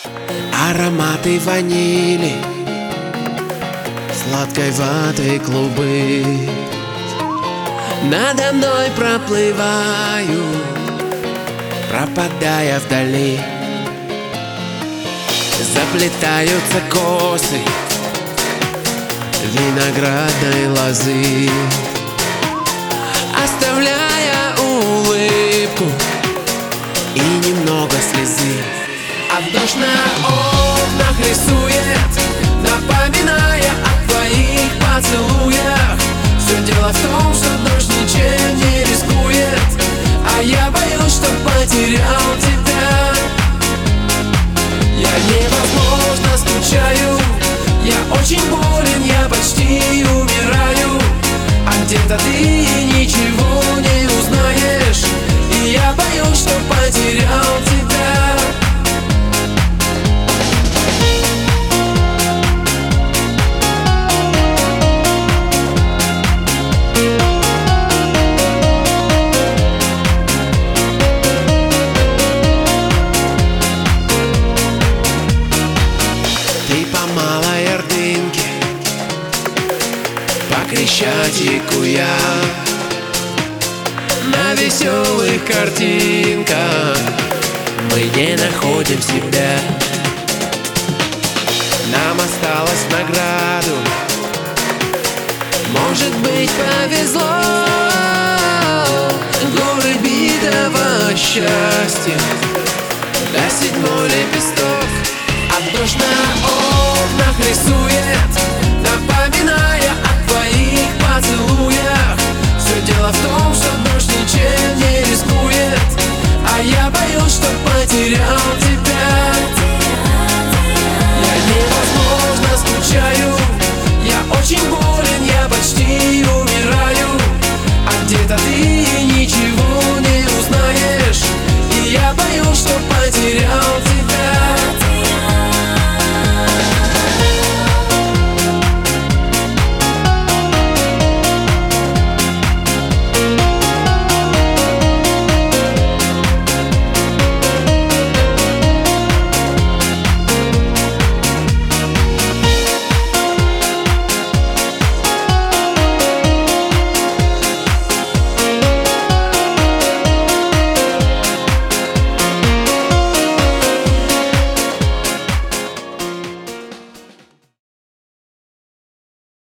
Ароматы ванили, сладкой ваты клубы надо мной проплывают, пропадая вдали. Заплетаются косы виноградной лозы, оставляя улыбку и немного слезы. А дождь на окнах рисует, напоминая о твоих поцелуях. Все дело в том, что дождь ничем не рискует, а я боюсь, что потерял тебя. Я невозможно скучаю, я очень болен, я почти умираю, а где-то ты ничего не узнаешь, и я боюсь, что потерял тебя. Малой Ордынке, по Крещатику я на веселых картинках мы не находим себя. Нам осталось в награду, может быть, повезло, горы битого счастья до седьмой лепесток. А дождь на окнах рисует, напоминая о твоих поцелуях. Все дело в том, что дождь ничем не рискует, а я боюсь, что потерял тебя. Я невозможно скучаю, я очень болен, я почти умираю, а где-то ты ничего не узнаешь, и я боюсь, что потерял.